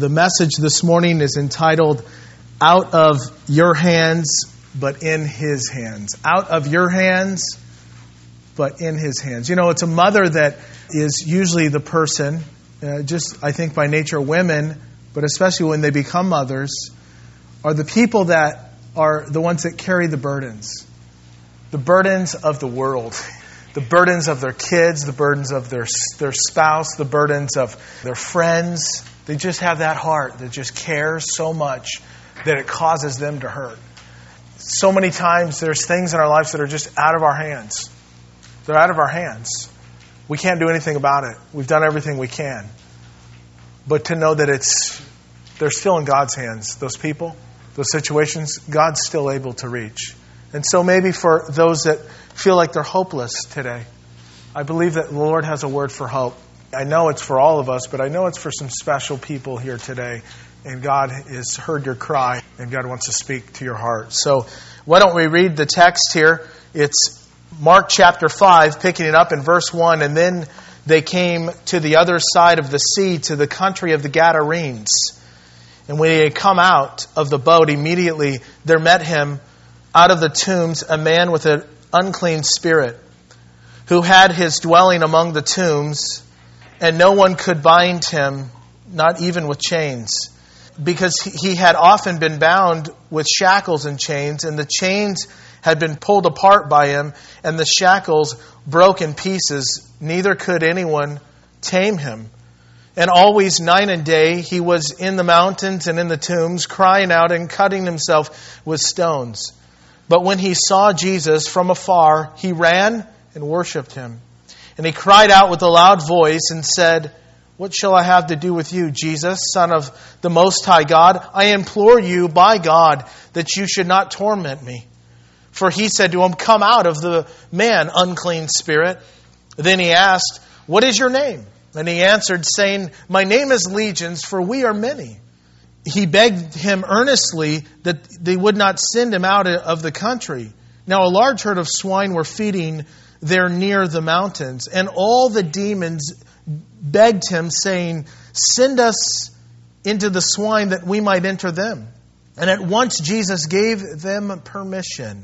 The message this morning is entitled, Out of Your Hands, but in His Hands. Out of your hands, but in His hands. You know, it's a mother that is usually the person, I think by nature women, but especially when they become mothers, are the people that are the ones that carry the burdens. The burdens of the world. The burdens of their kids, the burdens of their spouse, the burdens of their friends. They just have that heart that just cares so much that it causes them to hurt. So many times there's things in our lives that are just out of our hands. They're out of our hands. We can't do anything about it. We've done everything we can. But to know that they're still in God's hands, those people, those situations, God's still able to reach. And so maybe for those that feel like they're hopeless today, I believe that the Lord has a word for hope. I know it's for all of us, but I know it's for some special people here today. And God has heard your cry, and God wants to speak to your heart. So why don't we read the text here? It's Mark chapter 5, picking it up in verse 1. And then they came to the other side of the sea, to the country of the Gadarenes. And when he had come out of the boat, immediately there met him out of the tombs a man with an unclean spirit, who had his dwelling among the tombs, and no one could bind him, not even with chains, because he had often been bound with shackles and chains, and the chains had been pulled apart by him, and the shackles broke in pieces. Neither could anyone tame him. And always night and day he was in the mountains and in the tombs, crying out and cutting himself with stones. But when he saw Jesus from afar, he ran and worshipped him. And he cried out with a loud voice and said, "What shall I have to do with you, Jesus, Son of the Most High God? I implore you by God that you should not torment me." For he said to him, "Come out of the man, unclean spirit." Then he asked, "What is your name?" And he answered, saying, "My name is Legions, for we are many." He begged him earnestly that they would not send him out of the country. Now a large herd of swine were feeding there near the mountains, and all the demons begged him, saying, "Send us into the swine that we might enter them." And at once Jesus gave them permission.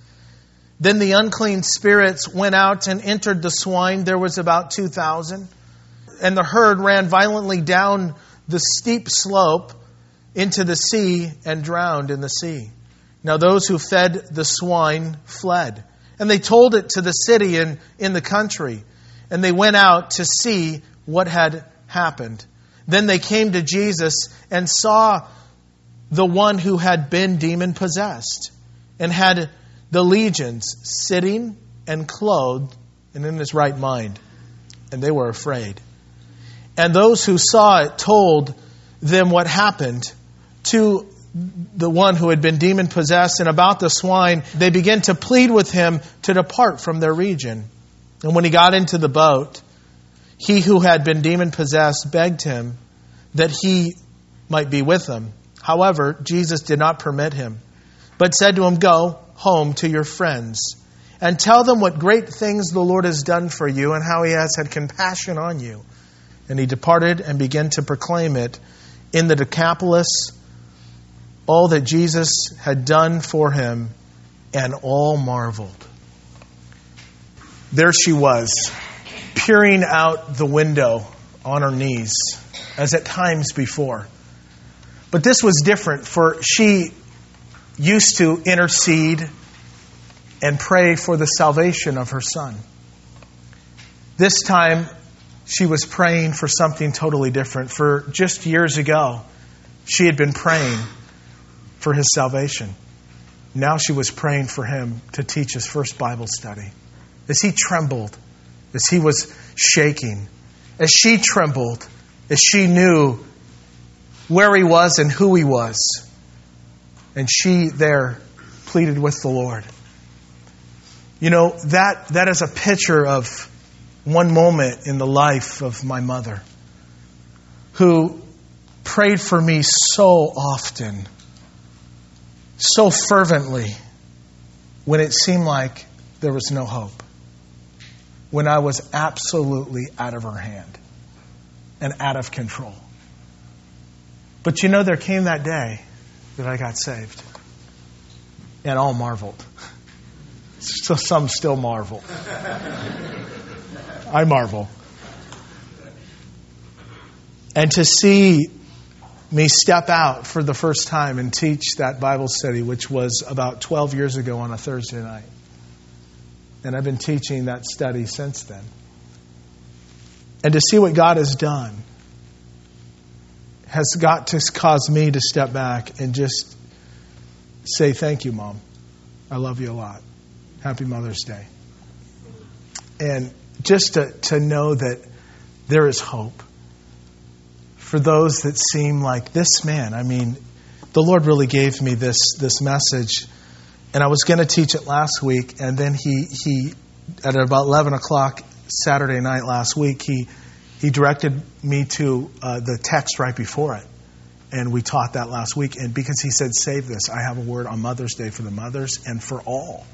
Then the unclean spirits went out and entered the swine. There was about 2,000. And the herd ran violently down the steep slope into the sea and drowned in the sea. Now those who fed the swine fled, and they told it to the city and in the country, and they went out to see what had happened. Then they came to Jesus and saw the one who had been demon-possessed and had the legions sitting and clothed and in his right mind, and they were afraid. And those who saw it told them what happened to the one who had been demon-possessed, and about the swine they began to plead with him to depart from their region. And when he got into the boat, he who had been demon-possessed begged him that he might be with them. However, Jesus did not permit him, but said to him, "Go home to your friends and tell them what great things the Lord has done for you and how he has had compassion on you." And he departed and began to proclaim it in the Decapolis, all that Jesus had done for him, and all marveled. There she was, peering out the window on her knees, as at times before. But this was different, for she used to intercede and pray for the salvation of her son. This time, she was praying for something totally different. For just years ago, she had been praying for his salvation. Now she was praying for him to teach his first Bible study. As he trembled, as he was shaking, as she trembled, as she knew where he was and who he was, and she there pleaded with the Lord. You know, that is a picture of one moment in the life of my mother, who prayed for me so often, so fervently, when it seemed like there was no hope, when I was absolutely out of her hand and out of control. But you know, there came that day that I got saved. And all marveled. So some still marvel. I marvel. And to see me step out for the first time and teach that Bible study, which was about 12 years ago on a Thursday night. And I've been teaching that study since then. And to see what God has done has got to cause me to step back and just say, thank you, Mom. I love you a lot. Happy Mother's Day. And just to know that there is hope for those that seem like this man. I mean, the Lord really gave me this message, and I was going to teach it last week, and then he at about 11 o'clock Saturday night last week, he directed me to the text right before it. And we taught that last week. And because he said, save this, I have a word on Mother's Day for the mothers and for all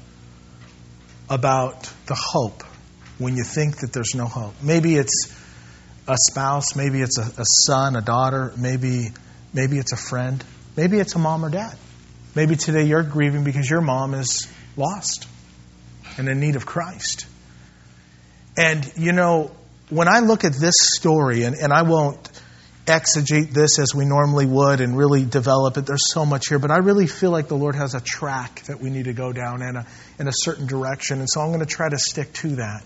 about the hope when you think that there's no hope. Maybe it's a spouse, maybe it's a son, a daughter, maybe it's a friend, maybe it's a mom or dad. Maybe today you're grieving because your mom is lost and in need of Christ. And, you know, when I look at this story, and I won't exegete this as we normally would and really develop it, there's so much here, but I really feel like the Lord has a track that we need to go down in a certain direction. And so I'm going to try to stick to that.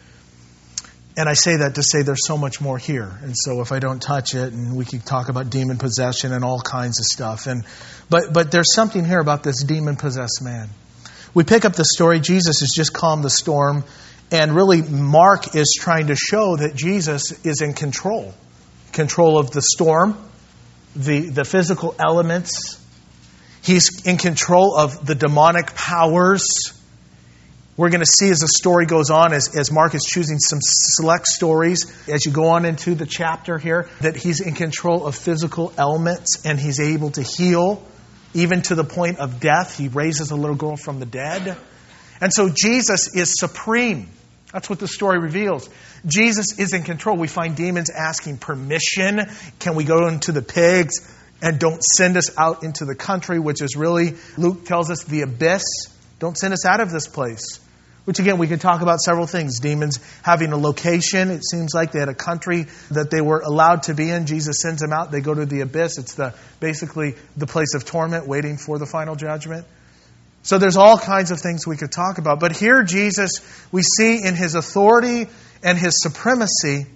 And I say that to say there's so much more here. And so if I don't touch it, and we could talk about demon possession and all kinds of stuff. But there's something here about this demon-possessed man. We pick up the story. Jesus has just calmed the storm. And really, Mark is trying to show that Jesus is in control. Control of the storm, the physical elements. He's in control of the demonic powers. We're going to see as the story goes on, as Mark is choosing some select stories, as you go on into the chapter here, that he's in control of physical elements and he's able to heal, even to the point of death. He raises a little girl from the dead. And so Jesus is supreme. That's what the story reveals. Jesus is in control. We find demons asking permission. Can we go into the pigs? And don't send us out into the country, which is really, Luke tells us, the abyss. Don't send us out of this place. Which again, we could talk about several things. Demons having a location. It seems like they had a country that they were allowed to be in. Jesus sends them out. They go to the abyss. It's basically the place of torment, waiting for the final judgment. So there's all kinds of things we could talk about. But here Jesus, we see in his authority and his supremacy,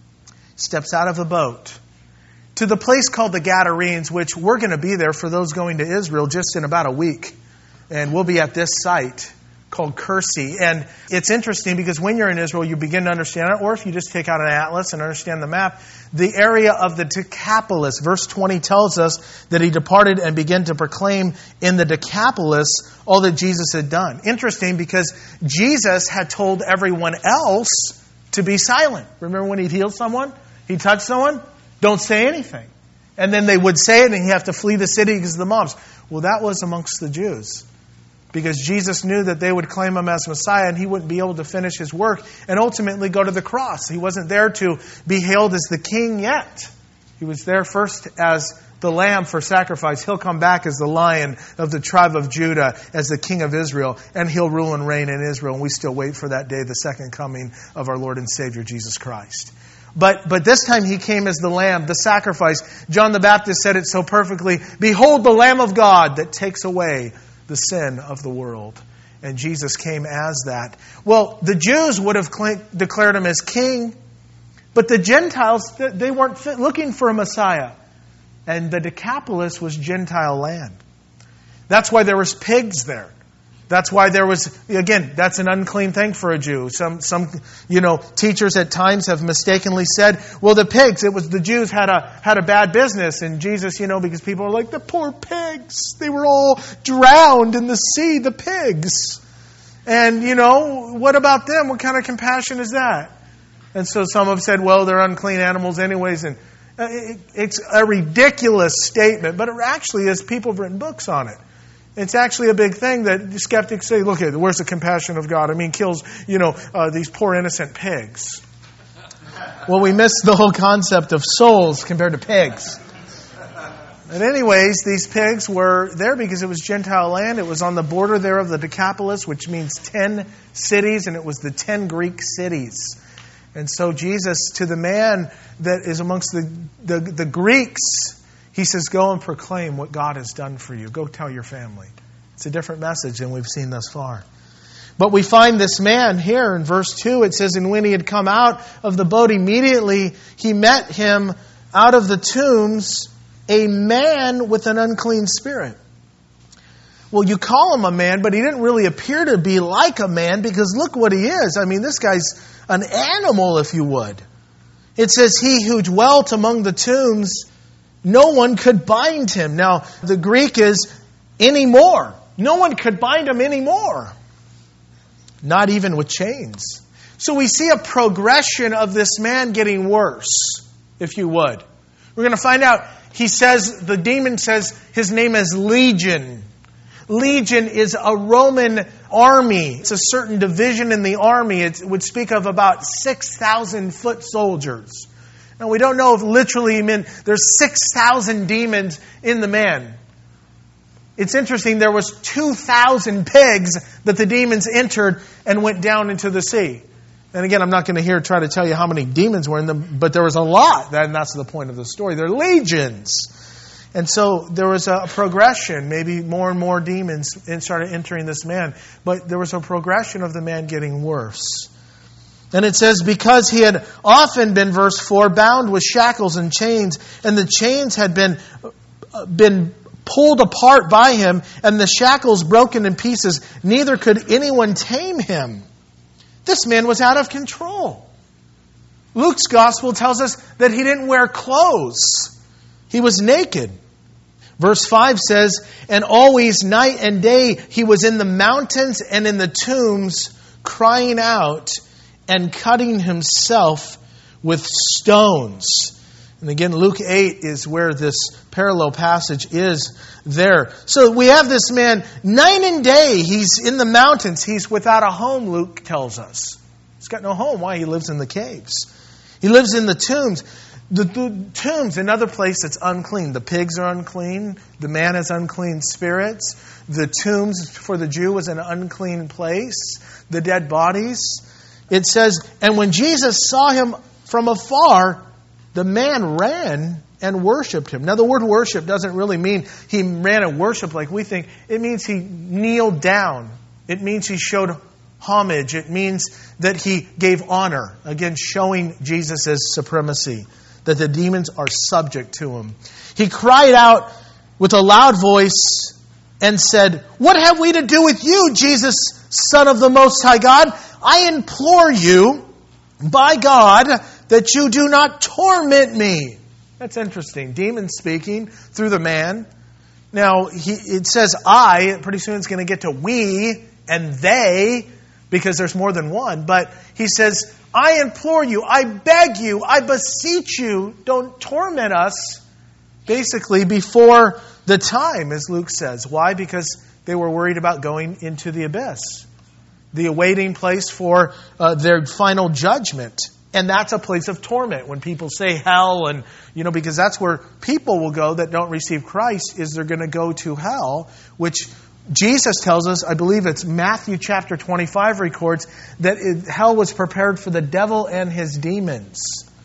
steps out of the boat to the place called the Gadarenes, which we're going to be there for those going to Israel just in about a week. And we'll be at this site called Kursi. And it's interesting because when you're in Israel, you begin to understand it, or if you just take out an atlas and understand the map, the area of the Decapolis. Verse 20 tells us that he departed and began to proclaim in the Decapolis all that Jesus had done. Interesting because Jesus had told everyone else to be silent. Remember when he healed someone? He touched someone? Don't say anything. And then they would say it and he'd have to flee the city because of the mobs. Well, that was amongst the Jews. Because Jesus knew that they would claim him as Messiah and he wouldn't be able to finish his work and ultimately go to the cross. He wasn't there to be hailed as the king yet. He was there first as the lamb for sacrifice. He'll come back as the Lion of the tribe of Judah, as the King of Israel, and he'll rule and reign in Israel. And we still wait for that day, the second coming of our Lord and Savior, Jesus Christ. But this time he came as the lamb, the sacrifice. John the Baptist said it so perfectly. Behold the Lamb of God that takes away the sin of the world. And Jesus came as that. Well, the Jews would have declared him as king, but the Gentiles, they weren't looking for a Messiah. And the Decapolis was Gentile land. That's why there was pigs there. That's why there was, again, that's an unclean thing for a Jew. Some teachers at times have mistakenly said, well, the pigs, it was the Jews had a bad business. And Jesus, because people are like, the poor pigs, they were all drowned in the sea, the pigs. And, what about them? What kind of compassion is that? And so some have said, well, they're unclean animals anyways. And it's a ridiculous statement, but it actually is. People have written books on it. It's actually a big thing that skeptics say, look, where's the compassion of God? Kills, these poor innocent pigs. Well, we miss the whole concept of souls compared to pigs. And anyways, these pigs were there because it was Gentile land. It was on the border there of the Decapolis, which means 10 cities, and it was the 10 Greek cities. And so Jesus, to the man that is amongst the Greeks, he says, go and proclaim what God has done for you. Go tell your family. It's a different message than we've seen thus far. But we find this man here in verse 2. It says, and when he had come out of the boat, immediately he met him out of the tombs, a man with an unclean spirit. Well, you call him a man, but he didn't really appear to be like a man, because look what he is. I mean, this guy's an animal, if you would. It says, he who dwelt among the tombs, no one could bind him. Now, the Greek is anymore. No one could bind him anymore. Not even with chains. So we see a progression of this man getting worse, if you would. We're going to find out. He says, the demon says his name is Legion. Legion is a Roman army. It's a certain division in the army. It would speak of about 6,000 foot soldiers. Now, we don't know if literally he meant there's 6,000 demons in the man. It's interesting, there was 2,000 pigs that the demons entered and went down into the sea. And again, I'm not going to try to tell you how many demons were in them, but there was a lot. And that's the point of the story. They're legions. And so there was a progression. Maybe more and more demons started entering this man. But there was a progression of the man getting worse. And it says, because he had often been, verse 4, bound with shackles and chains, and the chains had been pulled apart by him, and the shackles broken in pieces, neither could anyone tame him. This man was out of control. Luke's gospel tells us that he didn't wear clothes. He was naked. Verse 5 says, and always night and day he was in the mountains and in the tombs, crying out and cutting himself with stones. And again, Luke 8 is where this parallel passage is there. So we have this man, night and day, he's in the mountains. He's without a home, Luke tells us. He's got no home. Why? He lives in the caves. He lives in the tombs. The tombs, another place that's unclean. The pigs are unclean. The man has unclean spirits. The tombs for the Jew was an unclean place. The dead bodies. It says, and when Jesus saw him from afar, the man ran and worshipped him. Now, the word worship doesn't really mean he ran and worshipped like we think. It means he kneeled down. It means he showed homage. It means that he gave honor. Again, showing Jesus' supremacy, that the demons are subject to him. He cried out with a loud voice and said, what have we to do with you, Jesus, Son of the Most High God? I implore you, by God, that you do not torment me. That's interesting. Demons speaking through the man. Now, it says I. Pretty soon it's going to get to we and they, because there's more than one. But he says, I implore you, I beg you, I beseech you, don't torment us. Basically, before the time, as Luke says. Why? Because they were worried about going into the abyss. The awaiting place for their final judgment. And that's a place of torment. When people say hell, and because that's where people will go that don't receive Christ, is they're going to go to hell, which Jesus tells us, I believe it's Matthew chapter 25 records, that hell was prepared for the devil and his demons.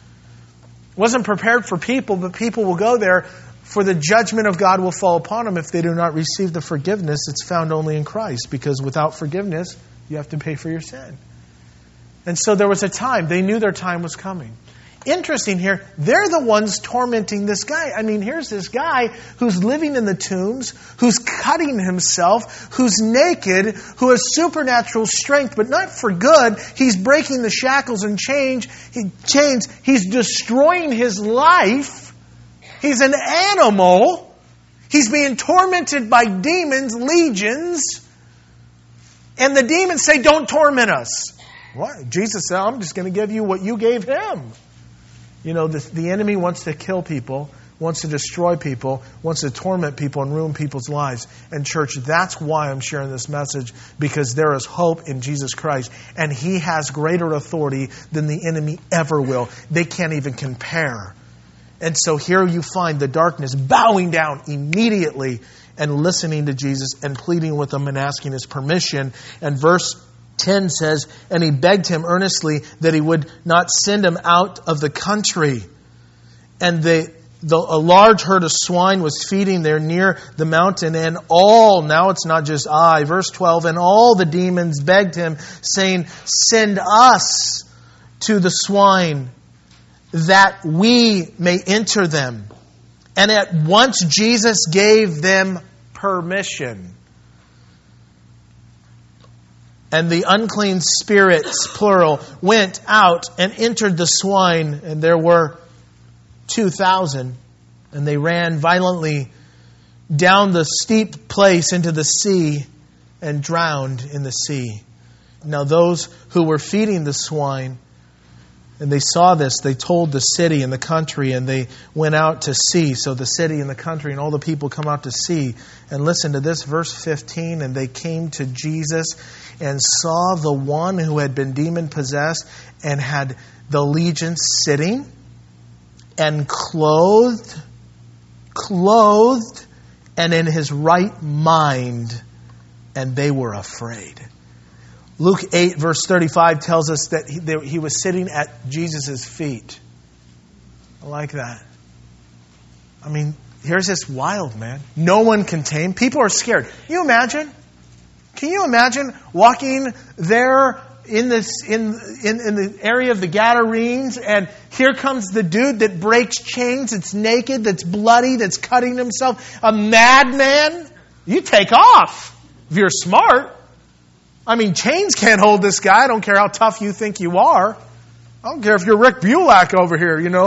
It wasn't prepared for people, but people will go there, for the judgment of God will fall upon them if they do not receive the forgiveness that's found only in Christ. Because without forgiveness, you have to pay for your sin. And so there was a time. They knew their time was coming. Interesting here, they're the ones tormenting this guy. I mean, here's this guy who's living in the tombs, who's cutting himself, who's naked, who has supernatural strength, but not for good. He's breaking the shackles and chains. He's destroying his life. He's an animal. He's being tormented by demons, legions. And the demons say, don't torment us. What? Jesus said, I'm just going to give you what you gave him. The enemy wants to kill people, wants to destroy people, wants to torment people and ruin people's lives. And church, that's why I'm sharing this message, because there is hope in Jesus Christ. And He has greater authority than the enemy ever will. They can't even compare. And so here you find the darkness bowing down immediately and listening to Jesus and pleading with him and asking his permission. And verse 10 says, and he begged him earnestly that he would not send him out of the country. And a large herd of swine was feeding there near the mountain, and now it's not just verse 12, and all the demons begged him, saying, send us to the swine, that we may enter them. And at once Jesus gave them permission. And the unclean spirits, plural, went out and entered the swine, and there were 2,000, and they ran violently down the steep place into the sea and drowned in the sea. Now those who were feeding the swine, and they saw this, they told the city and the country, and they went out to see. So the city and the country and all the people come out to see. And listen to this, verse 15, and they came to Jesus and saw the one who had been demon-possessed and had the legion sitting and clothed, and in his right mind, and they were afraid. Luke 8, verse 35 tells us that he was sitting at Jesus' feet. I like that. I mean, here's this wild man. No one can tame. People are scared. Can you imagine? Can you imagine walking there in the area of the Gadarenes, and here comes the dude that breaks chains, that's naked, that's bloody, that's cutting himself, a madman? You take off if you're smart. I mean, chains can't hold this guy. I don't care how tough you think you are. I don't care if you're Rick Bulak over here, You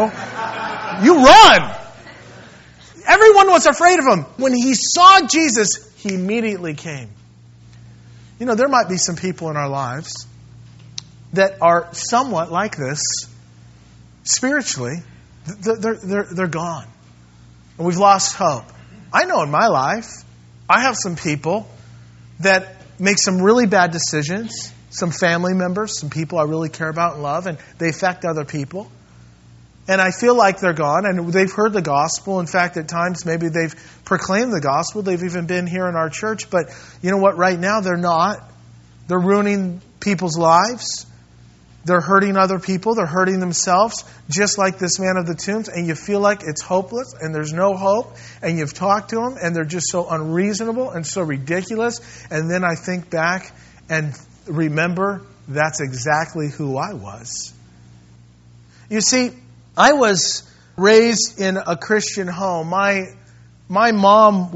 run. Everyone was afraid of him. When he saw Jesus, he immediately came. There might be some people in our lives that are somewhat like this spiritually. They're gone. And we've lost hope. I know in my life, I have some people that make some really bad decisions, some family members, some people I really care about and love, and they affect other people. And I feel like they're gone, and they've heard the gospel. In fact, at times, maybe they've proclaimed the gospel. They've even been here in our church. But you know what? Right now, they're not. They're ruining people's lives. They're hurting other people. They're hurting themselves, just like this man of the tombs. And you feel like it's hopeless and there's no hope. And you've talked to them and they're just so unreasonable and so ridiculous. And then I think back and remember that's exactly who I was. You see, I was raised in a Christian home. My mom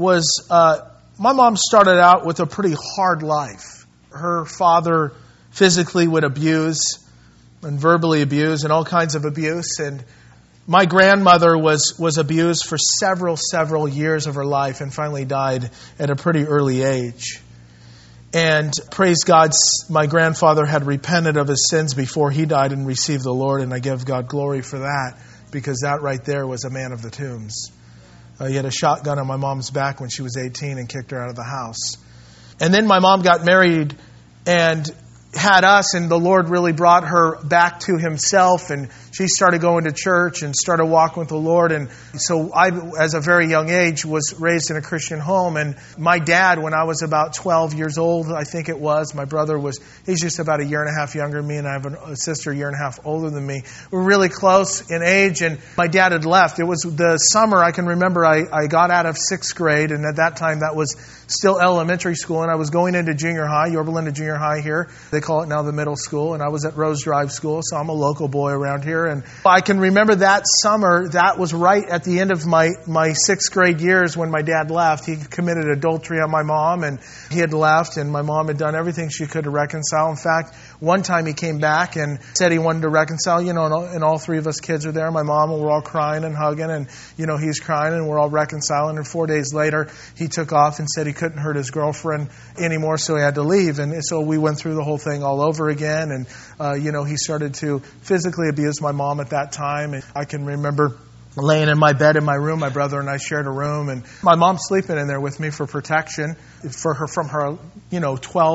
started out with a pretty hard life. Her father physically would abuse and verbally abuse and all kinds of abuse. And my grandmother was abused for several years of her life and finally died at a pretty early age. And praise God, my grandfather had repented of his sins before he died and received the Lord. And I give God glory for that, because that right there was a man of the tombs. He had a shotgun on my mom's back when she was 18 and kicked her out of the house. And then my mom got married and had us, and the Lord really brought her back to Himself, and she started going to church and started walking with the Lord. And so I, as a very young age, was raised in a Christian home. And my dad, when I was about 12 years old, I think it was, my brother he's just about a year and a half younger than me, and I have a sister a year and a half older than me. We were really close in age, and my dad had left. It was the summer, I can remember, I got out of 6th grade, and at that time that was still elementary school, and I was going into junior high, Yorba Linda Junior High here. They call it now the middle school, and I was at Rose Drive School, so I'm a local boy around here. And I can remember that summer, that was right at the end of my 6th grade years when my dad left. He committed adultery on my mom, and he had left, and my mom had done everything she could to reconcile. In fact, one time he came back and said he wanted to reconcile, and all three of us kids are there. My mom, and we're all crying and hugging, and, he's crying, and we're all reconciling. And 4 days later, he took off and said he couldn't hurt his girlfriend anymore, so he had to leave. And so we went through the whole thing all over again. And, he started to physically abuse my mom at that time. And I can remember laying in my bed in my room. My brother and I shared a room, and my mom's sleeping in there with me for protection from her, 12 and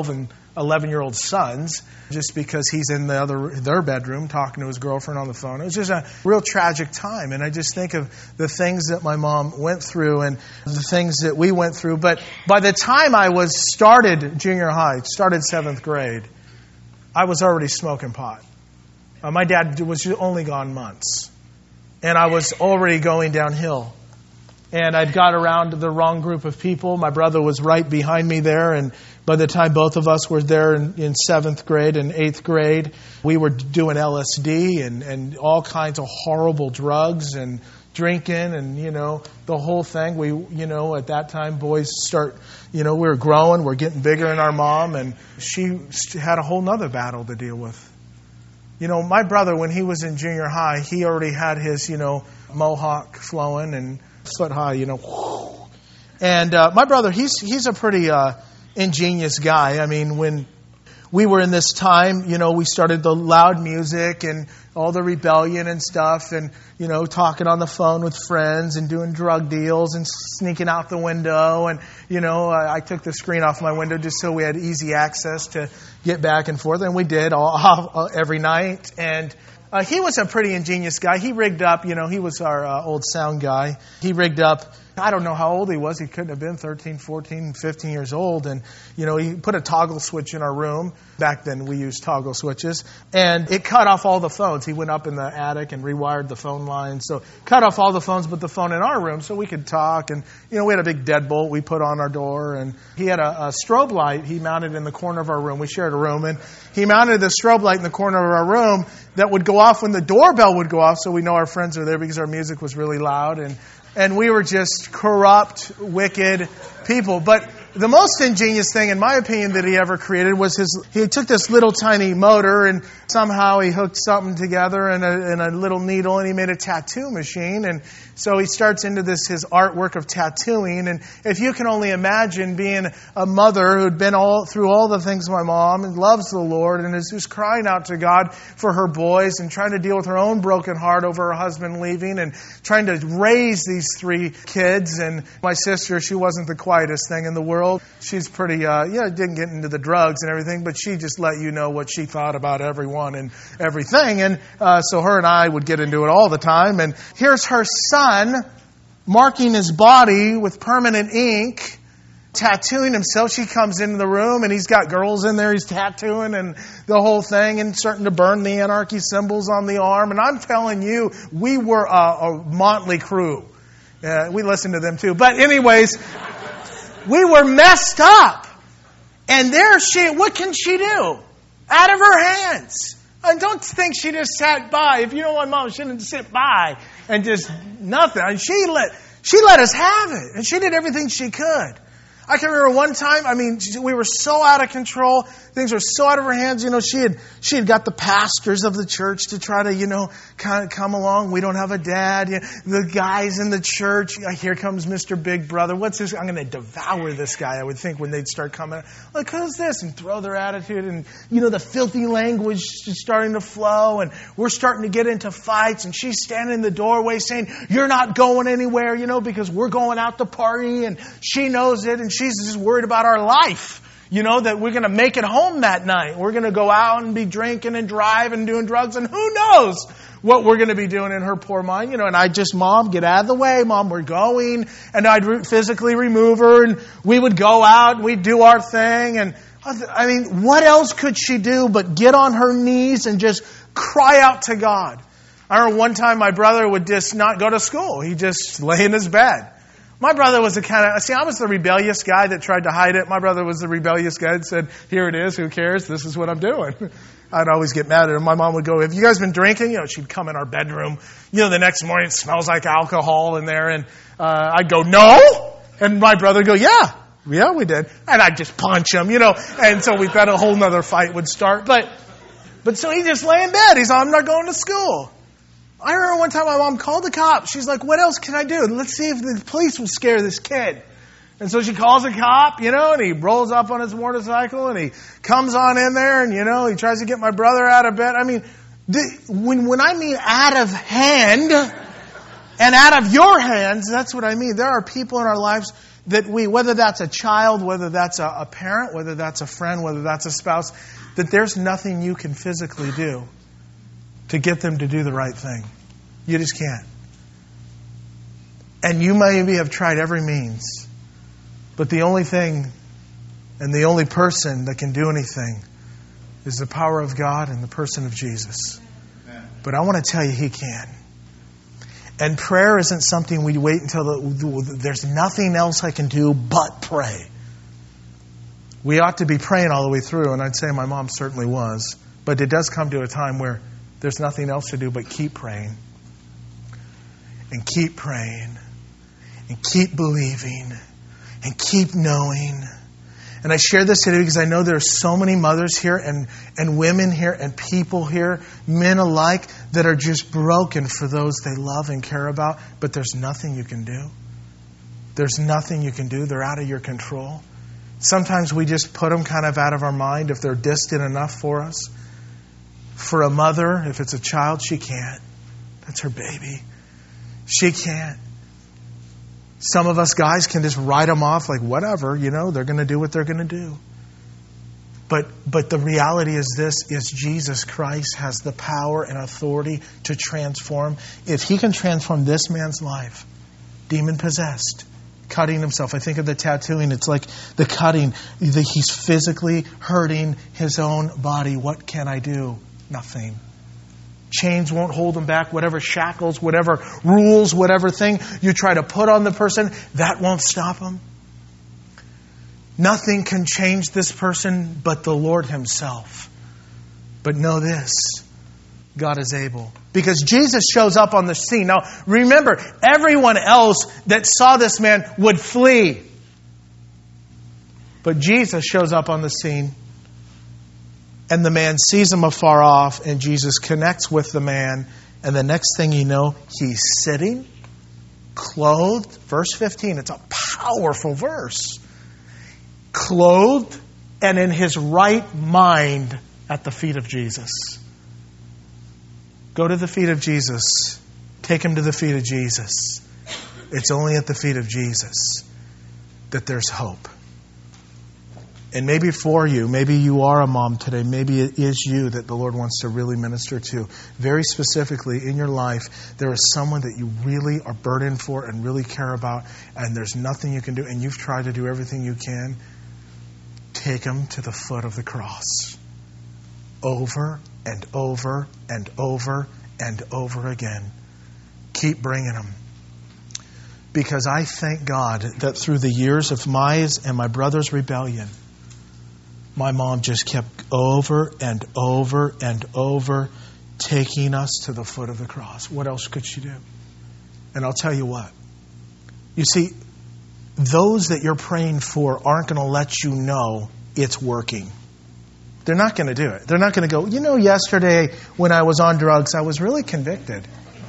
11-year-old sons just because he's in their bedroom talking to his girlfriend on the phone. It was just a real tragic time. And I just think of the things that my mom went through and the things that we went through. But by the time I started junior high, started 7th grade, I was already smoking pot. My dad was only gone months. And I was already going downhill. And I'd got around the wrong group of people. My brother was right behind me there. And by the time both of us were there in 7th grade and 8th grade, we were doing LSD and all kinds of horrible drugs and drinking and, the whole thing. We, at that time, boys start, we were growing. We're getting bigger in our mom. And she had a whole nother battle to deal with. My brother, when he was in junior high, he already had his, mohawk flowing and foot high, And my brother, he's a pretty ingenious guy. I mean, when we were in this time, we started the loud music and all the rebellion and stuff and, talking on the phone with friends and doing drug deals and sneaking out the window. And, I took the screen off my window just so we had easy access to get back and forth. And we did every night. And he was a pretty ingenious guy. He rigged up, he was our old sound guy. He rigged up, I don't know how old he was. He couldn't have been 13, 14, 15 years old. And, he put a toggle switch in our room. Back then we used toggle switches. And it cut off all the phones. He went up in the attic and rewired the phone lines. So cut off all the phones but the phone in our room so we could talk. And, we had a big deadbolt we put on our door. And he had a strobe light he mounted in the corner of our room. We shared a room. And he mounted the strobe light in the corner of our room that would go off when the doorbell would go off so we know our friends are there because our music was really loud. And we were just corrupt, wicked people. But the most ingenious thing, in my opinion, that he ever created was he took this little tiny motor and somehow he hooked something together and a little needle and he made a tattoo machine. And so he starts into his artwork of tattooing. And if you can only imagine being a mother who'd been through all the things of my mom and loves the Lord and is just crying out to God for her boys and trying to deal with her own broken heart over her husband leaving and trying to raise these 3 kids. And my sister, she wasn't the quietest thing in the world. She's pretty, didn't get into the drugs and everything, but she just let you know what she thought about everyone and everything. And so her and I would get into it all the time. And here's her son marking his body with permanent ink, tattooing himself. She comes into the room and he's got girls in there. He's tattooing and the whole thing and starting to burn the anarchy symbols on the arm. And I'm telling you, we were a motley crew. We listened to them too. But anyways, we were messed up. And what can she do? Out of her hands. I don't think she just sat by. If you know my mom, she didn't sit by and just nothing. And she let us have it. And she did everything she could. I can remember one time, we were so out of control. Things were so out of her hands. She had got the pastors of the church to try to, kind of come along. We don't have a dad. The guys in the church. Here comes Mr. Big Brother. What's this? I'm going to devour this guy, I would think, when they'd start coming. Like, who's this? And throw their attitude. And, the filthy language is starting to flow. And we're starting to get into fights. And she's standing in the doorway saying, you're not going anywhere, because we're going out to party. And she knows it. And she's just worried about our life. That we're going to make it home that night. We're going to go out and be drinking and driving and doing drugs. And who knows what we're going to be doing in her poor mind. And I just, Mom, get out of the way. Mom, we're going. And I'd physically remove her. And we would go out and we'd do our thing. And what else could she do but get on her knees and just cry out to God? I remember one time my brother would just not go to school. He'd just lay in his bed. My brother was I was the rebellious guy that tried to hide it. My brother was the rebellious guy that said, here it is, who cares? This is what I'm doing. I'd always get mad at him. My mom would go, have you guys been drinking? She'd come in our bedroom. The next morning it smells like alcohol in there. And I'd go, no. And my brother would go, yeah, we did. And I'd just punch him, And so that a whole nother fight would start. But so he just lay in bed. He's I'm not going to school. I remember one time my mom called the cops. She's like, what else can I do? Let's see if the police will scare this kid. And so she calls a cop, and he rolls up on his motorcycle and he comes on in there and, he tries to get my brother out of bed. When I mean out of hand, And out of your hands, that's what I mean. There are people in our lives that whether that's a child, whether that's a parent, whether that's a friend, whether that's a spouse, that there's nothing you can physically do to get them to do the right thing. You just can't. And you maybe have tried every means. But the only thing and the only person that can do anything is the power of God and the person of Jesus. Amen. But I want to tell you, He can. And prayer isn't something we wait until there's nothing else I can do but pray. We ought to be praying all the way through, and I'd say my mom certainly was. But it does come to a time where there's nothing else to do but keep praying. And keep praying. And keep believing. And keep knowing. And I share this today because I know there are so many mothers here and women here and people here, men alike, that are just broken for those they love and care about. But there's nothing you can do. There's nothing you can do. They're out of your control. Sometimes we just put them kind of out of our mind if they're distant enough for us. For a mother, if it's a child, she can't. That's her baby. She can't. Some of us guys can just write them off like whatever, they're going to do what they're going to do. But the reality is this, is Jesus Christ has the power and authority to transform. If He can transform this man's life, demon-possessed, cutting himself. I think of the tattooing. It's like the cutting. He's physically hurting his own body. What can I do? Nothing. Chains won't hold him back. Whatever shackles, whatever rules, whatever thing you try to put on the person, that won't stop him. Nothing can change this person but the Lord Himself. But know this, God is able. Because Jesus shows up on the scene. Now, remember, everyone else that saw this man would flee. But Jesus shows up on the scene. And the man sees him afar off, and Jesus connects with the man. And the next thing you know, he's sitting, clothed. Verse 15, it's a powerful verse. Clothed and in his right mind at the feet of Jesus. Go to the feet of Jesus. Take him to the feet of Jesus. It's only at the feet of Jesus that there's hope. And maybe for you, maybe you are a mom today, maybe it is you that the Lord wants to really minister to. Very specifically in your life, there is someone that you really are burdened for and really care about, and there's nothing you can do, and you've tried to do everything you can. Take them to the foot of the cross. Over and over and over and over again. Keep bringing them. Because I thank God that through the years of my and my brother's rebellion, my mom just kept over and over and over taking us to the foot of the cross. What else could she do? And I'll tell you what. You see, those that you're praying for aren't going to let you know it's working. They're not going to do it. They're not going to go, yesterday when I was on drugs, I was really convicted.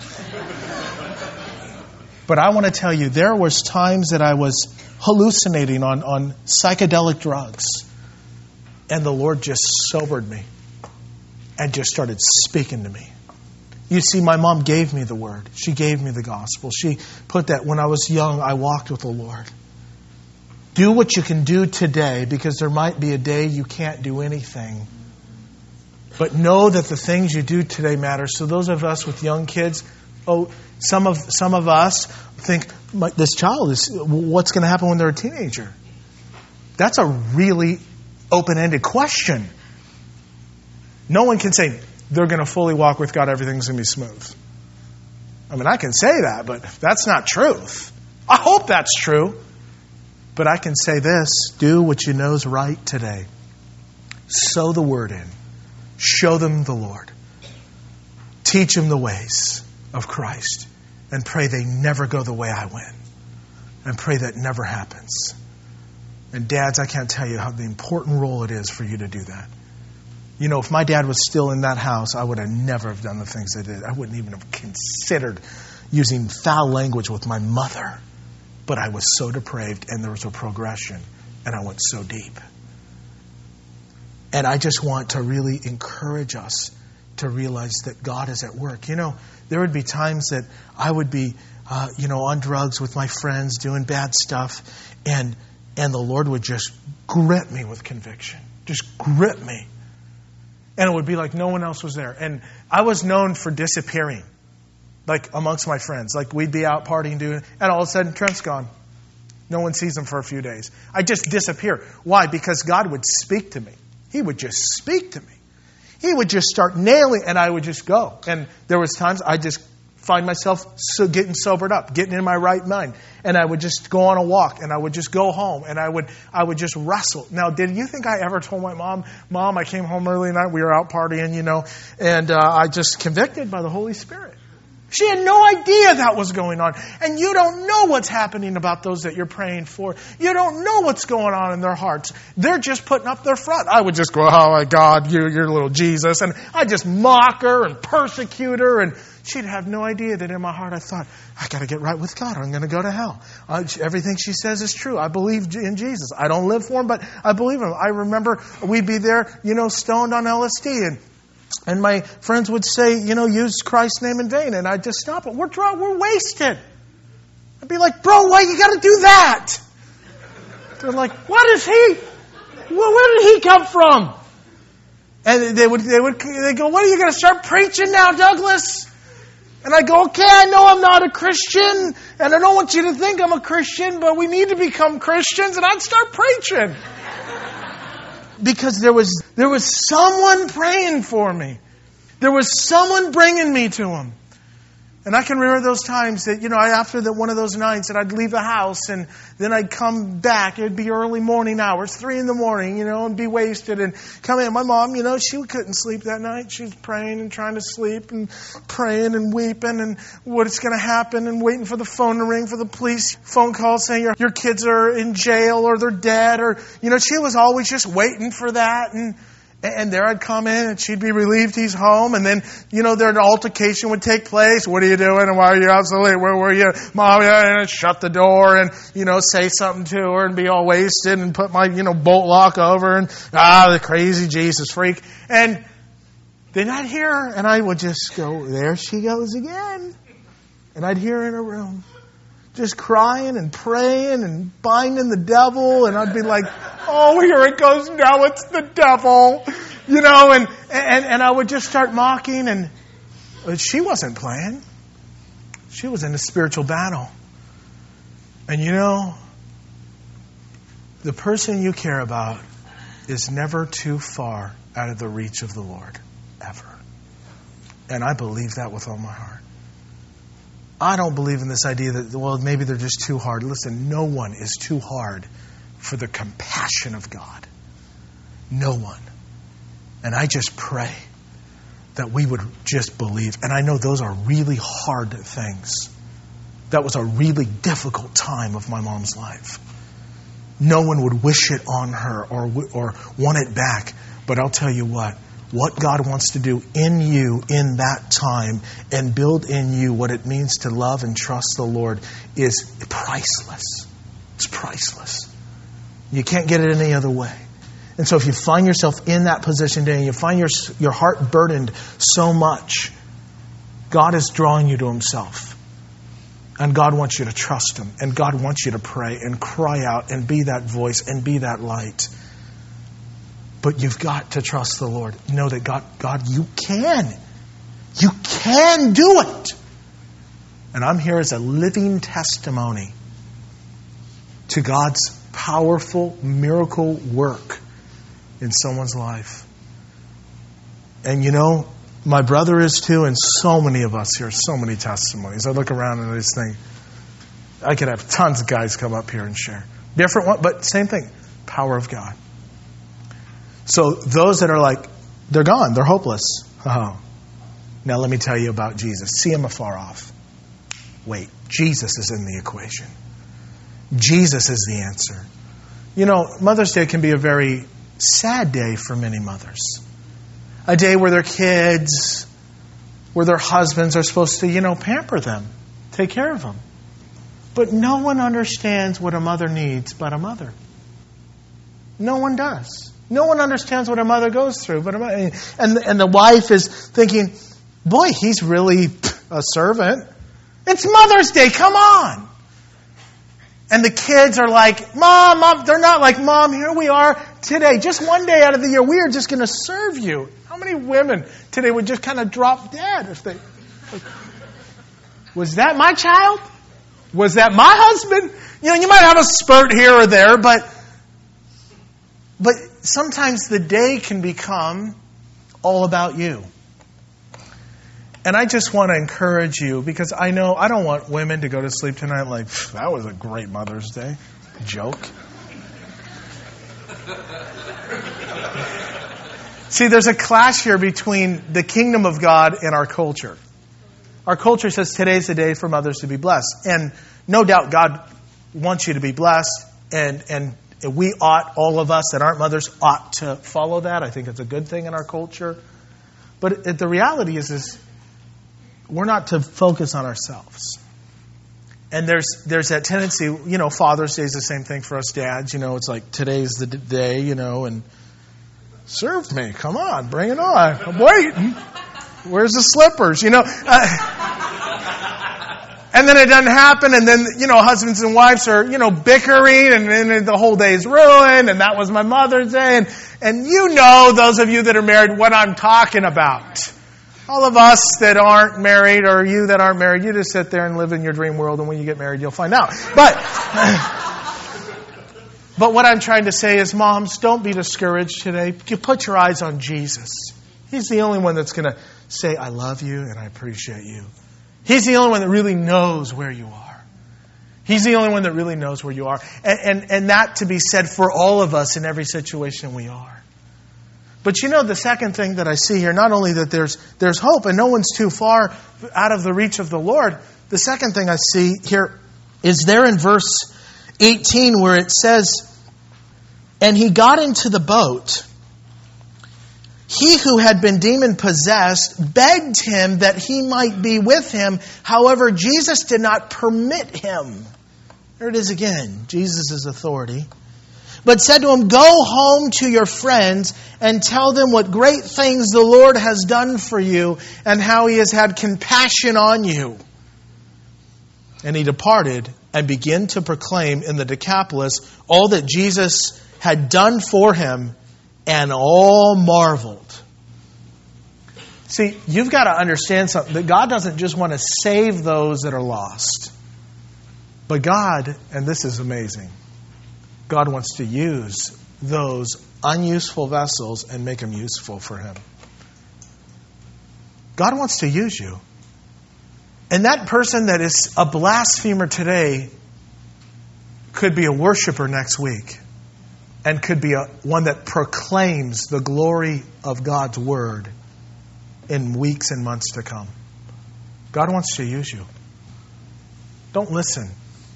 But I want to tell you, there was times that I was hallucinating on psychedelic drugs. And the Lord just sobered me and just started speaking to me. You see, my mom gave me the word. She gave me the gospel. She put that when I was young, I walked with the Lord. Do what you can do today, because there might be a day you can't do anything. But know that the things you do today matter. So those of us with young kids, some of us think, this child is, what's going to happen when they're a teenager? That's a really open-ended question. No one can say they're going to fully walk with God, everything's going to be smooth. I mean, I can say that, but that's not truth. I hope that's true. But I can say this, do what you know is right today. Sow the word in. Show them the Lord. Teach them the ways of Christ. And pray they never go the way I went. And pray that never happens. And dads, I can't tell you how the important role it is for you to do that. If my dad was still in that house, I would have never have done the things I did. I wouldn't even have considered using foul language with my mother. But I was so depraved, and there was a progression, and I went so deep. And I just want to really encourage us to realize that God is at work. There would be times that I would be on drugs with my friends, doing bad stuff. And the Lord would just grip me with conviction. Just grip me. And it would be like no one else was there. And I was known for disappearing, like amongst my friends. Like we'd be out partying, and all of a sudden, Trent's gone. No one sees him for a few days. I just disappear. Why? Because God would speak to me. He would just speak to me. He would just start nailing, and I would just go. And there was times I just find myself getting sobered up, getting in my right mind. And I would just go on a walk, and I would just go home, and I would just wrestle. Now, did you think I ever told my Mom, I came home early night, we were out partying, and I just convicted by the Holy Spirit. She had no idea that was going on. And you don't know what's happening about those that you're praying for. You don't know what's going on in their hearts. They're just putting up their front. I would just go, oh my God, you're little Jesus. And I'd just mock her and persecute her. And she'd have no idea that in my heart I thought, I got to get right with God or I'm going to go to hell. Everything she says is true. I believe in Jesus. I don't live for him, but I believe him. I remember we'd be there, stoned on LSD, and my friends would say, use Christ's name in vain. And I'd just stop it. We're drunk. We're wasted. I'd be like, bro, why you got to do that? They're like, what is he? Where did he come from? And they go, what are you going to start preaching now, Douglas? And I go, okay, I know I'm not a Christian. And I don't want you to think I'm a Christian, but we need to become Christians. And I'd start preaching. Because there was someone praying for me. There was someone bringing me to him. And I can remember those times that, after one of those nights that I'd leave the house and then I'd come back. It'd be early morning hours, 3 a.m, and be wasted and come in. My mom, she couldn't sleep that night. She was praying and trying to sleep and praying and weeping and what's going to happen and waiting for the phone to ring for the police phone call saying your kids are in jail or they're dead or, she was always just waiting for that. And there I'd come in and she'd be relieved he's home. And then, their altercation would take place. What are you doing? And why are you out so late? Where were you? Mom, and I'd shut the door and, say something to her and be all wasted and put my, bolt lock over and, the crazy Jesus freak. And then I'd hear her and I would just go, there she goes again. And I'd hear her in her room, just crying and praying and binding the devil. And I'd be like, oh, here it goes. Now it's the devil. And I would just start mocking. And she wasn't playing. She was in a spiritual battle. And the person you care about is never too far out of the reach of the Lord. Ever. And I believe that with all my heart. I don't believe in this idea that, maybe they're just too hard. Listen, no one is too hard for the compassion of God. No one. And I just pray that we would just believe. And I know those are really hard things. That was a really difficult time of my mom's life. No one would wish it on her or want it back. But I'll tell you what God wants to do in you in that time and build in you what it means to love and trust the Lord is priceless. It's priceless. You can't get it any other way. And so if you find yourself in that position today and you find your heart burdened so much, God is drawing you to himself. And God wants you to trust him. And God wants you to pray and cry out and be that voice and be that light. But you've got to trust the Lord. Know that God, you can. You can do it. And I'm here as a living testimony to God's powerful miracle work in someone's life. And my brother is too, and so many of us here, so many testimonies. I look around and I just think, I could have tons of guys come up here and share. Different one, but same thing. Power of God. So those that are like, they're gone, they're hopeless. Oh. Now let me tell you about Jesus. See him afar off. Wait, Jesus is in the equation. Jesus is the answer. Mother's Day can be a very sad day for many mothers. A day where their kids, where their husbands are supposed to, pamper them, take care of them. But no one understands what a mother needs but a mother. No one does. No one understands what a mother goes through. But and the wife is thinking, boy, he's really a servant. It's Mother's Day, come on. And the kids are like, Mom, they're not like, Mom, here we are today. Just one day out of the year, we are just going to serve you. How many women today would just kind of drop dead if they... Was that my child? Was that my husband? You might have a spurt here or there, but sometimes the day can become all about you. And I just want to encourage you, because I know I don't want women to go to sleep tonight like, that was a great Mother's Day joke. See, there's a clash here between the kingdom of God and our culture. Our culture says today's the day for mothers to be blessed. And no doubt God wants you to be blessed. And we ought, all of us that aren't mothers, ought to follow that. I think it's a good thing in our culture. But the reality is we're not to focus on ourselves. And there's that tendency, Father's Day is the same thing for us dads. It's like today's the day, and serve me. Come on, bring it on. I'm waiting. Where's the slippers? And then it doesn't happen, and then, husbands and wives are, bickering, and then the whole day is ruined, and that was my Mother's Day. And those of you that are married, what I'm talking about. All of us that aren't married, or you that aren't married, you just sit there and live in your dream world, and when you get married, you'll find out. But what I'm trying to say is, moms, don't be discouraged today. You put your eyes on Jesus. He's the only one that's going to say, I love you and I appreciate you. He's the only one that really knows where you are. He's the only one that really knows where you are. And that to be said for all of us in every situation we are. But the second thing that I see here, not only that there's hope and no one's too far out of the reach of the Lord, the second thing I see here is there in verse 18 where it says, and he got into the boat. He who had been demon-possessed begged him that he might be with him. However, Jesus did not permit him. There it is again, Jesus' authority. But said to him, go home to your friends and tell them what great things the Lord has done for you and how he has had compassion on you. And he departed and began to proclaim in the Decapolis all that Jesus had done for him, and all marveled. See, you've got to understand something, that God doesn't just want to save those that are lost. But God, and this is amazing, God wants to use those unuseful vessels and make them useful for him. God wants to use you. And that person that is a blasphemer today could be a worshiper next week. And could be one that proclaims the glory of God's word in weeks and months to come. God wants to use you. Don't listen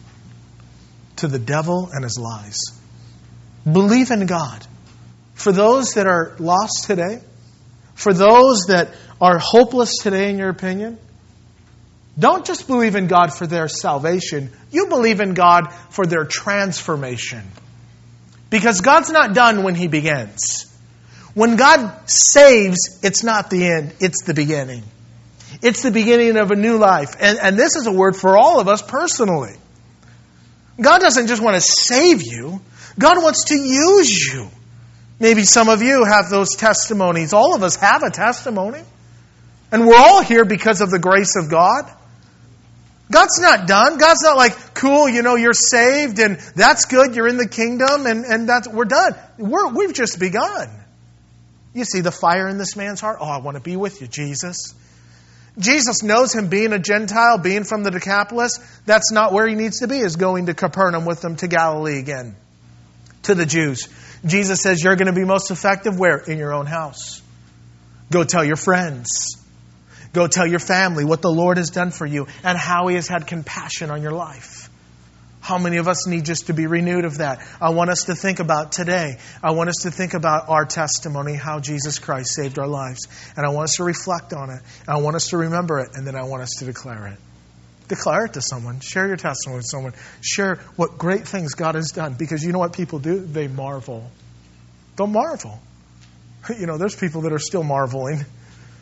to the devil and his lies. Believe in God. For those that are lost today, for those that are hopeless today in your opinion, don't just believe in God for their salvation. You believe in God for their transformation. Because God's not done when he begins. When God saves, it's not the end, it's the beginning. It's the beginning of a new life. And this is a word for all of us personally. God doesn't just want to save you. God wants to use you. Maybe some of you have those testimonies. All of us have a testimony. And we're all here because of the grace of God. God's not done. God's not like, cool, you're saved and that's good. You're in the kingdom and we're done. We've just begun. You see the fire in this man's heart? Oh, I want to be with you, Jesus. Jesus knows him being a Gentile, being from the Decapolis. That's not where he needs to be, is going to Capernaum with them to Galilee again, to the Jews. Jesus says you're going to be most effective where? In your own house. Go tell your friends. Go tell your family what the Lord has done for you and how he has had compassion on your life. How many of us need just to be renewed of that? I want us to think about today. I want us to think about our testimony, how Jesus Christ saved our lives. And I want us to reflect on it. And I want us to remember it. And then I want us to declare it. Declare it to someone. Share your testimony with someone. Share what great things God has done. Because you know what people do? They marvel. Don't marvel. There's people that are still marveling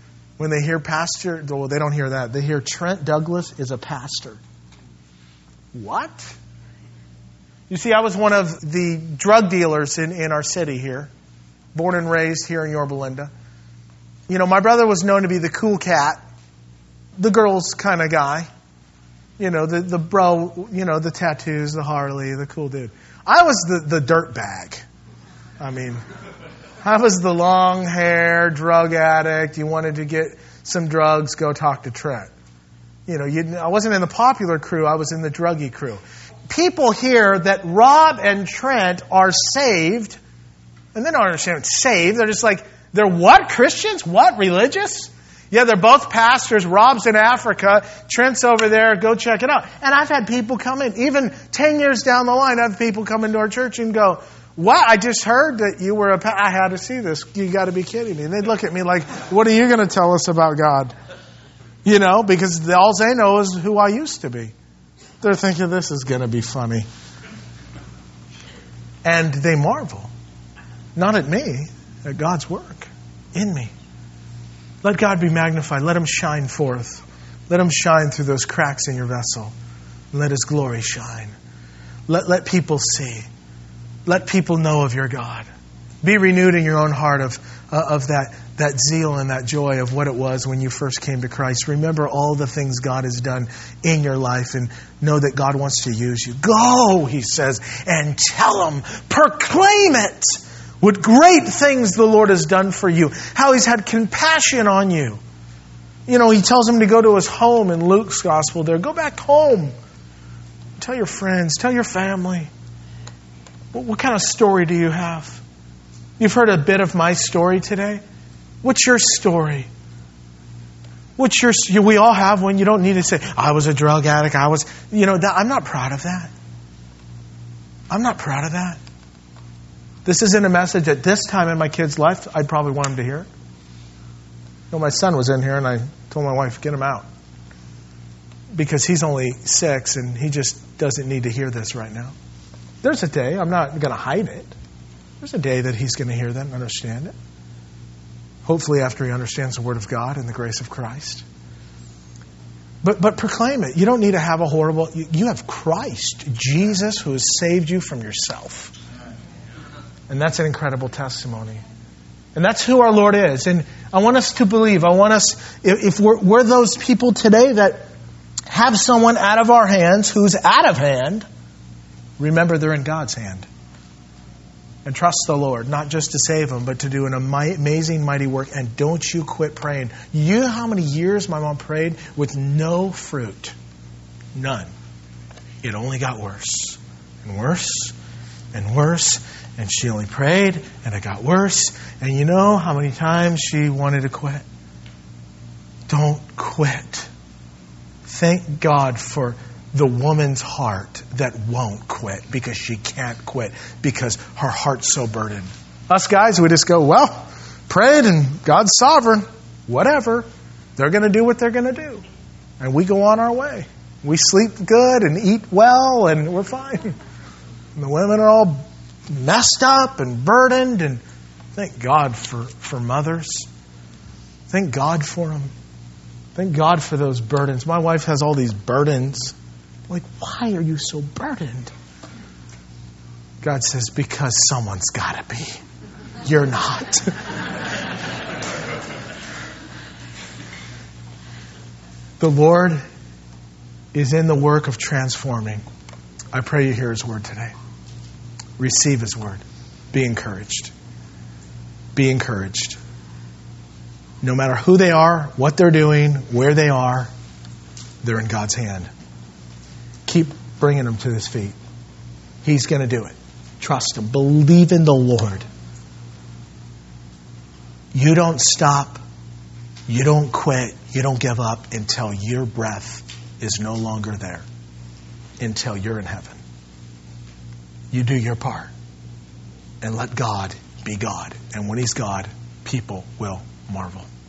When they hear pastor, well, they don't hear that. They hear Trent Douglas is a pastor. What? You see, I was one of the drug dealers in our city here. Born and raised here in Yorba Linda. You know, my brother was known to be the cool cat. The girls kind of guy. You know, the bro, you know, the tattoos, the Harley, the cool dude. I was the dirt bag. I mean, I was the long hair drug addict. You wanted to get some drugs, go talk to Trent. You know, I wasn't in the popular crew. I was in the druggy crew. People hear that Rob and Trent are saved, and they don't understand what saved. They're just like, they're what? Christians? What? Religious? Yeah, they're both pastors. Rob's in Africa. Trent's over there. Go check it out. And I've had people come in, even 10 years down the line, I have people come into our church and go, what? I just heard that you were I had to see this. You got to be kidding me. And they'd look at me like, what are you going to tell us about God? You know, because all they know is who I used to be. They're thinking this is going to be funny. And they marvel. Not at me, at God's work in me. Let God be magnified. Let Him shine forth. Let Him shine through those cracks in your vessel. Let His glory shine. Let people see. Let people know of your God. Be renewed in your own heart of that zeal and that joy of what it was when you first came to Christ. Remember all the things God has done in your life and know that God wants to use you. Go, He says, and tell them. Proclaim it. What great things the Lord has done for you. How He's had compassion on you. You know, He tells them to go to His home in Luke's gospel there. Go back home. Tell your friends. Tell your family. What kind of story do you have? You've heard a bit of my story today. What's your story? We all have one. You don't need to say, I was a drug addict. I'm not proud of that. I'm not proud of that. This isn't a message at this time in my kid's life I'd probably want him to hear it. You know, my son was in here and I told my wife, get him out. Because he's only 6 and he just doesn't need to hear this right now. There's a day, I'm not going to hide it. There's a day that he's going to hear that and understand it. Hopefully after he understands the Word of God and the grace of Christ. But proclaim it. You don't need to have a horrible... You have Christ, Jesus, who has saved you from yourself. And that's an incredible testimony. And that's who our Lord is. And I want us to believe. If we're those people today that have someone out of our hands who's out of hand, remember they're in God's hand. And trust the Lord, not just to save them, but to do an amazing, mighty work. And don't you quit praying. You know how many years my mom prayed with no fruit? None. It only got worse and worse and worse. And she only prayed, and it got worse. And you know how many times she wanted to quit? Don't quit. Thank God for the woman's heart that won't quit because she can't quit because her heart's so burdened. Us guys, we just go, well, prayed and God's sovereign. Whatever. They're going to do what they're going to do. And we go on our way. We sleep good and eat well and we're fine. And the women are all messed up and burdened, and thank God for mothers. Thank God for them. Thank God for those burdens. My wife has all these burdens. I'm like, why are you so burdened? God says, because someone's got to be. You're not. The Lord is in the work of transforming. I pray you hear His word today. Receive His word. Be encouraged. Be encouraged. No matter who they are, what they're doing, where they are, they're in God's hand. Keep bringing them to His feet. He's going to do it. Trust Him. Believe in the Lord. You don't stop. You don't quit. You don't give up until your breath is no longer there. Until you're in heaven. You do your part. And let God be God. And when He's God, people will marvel.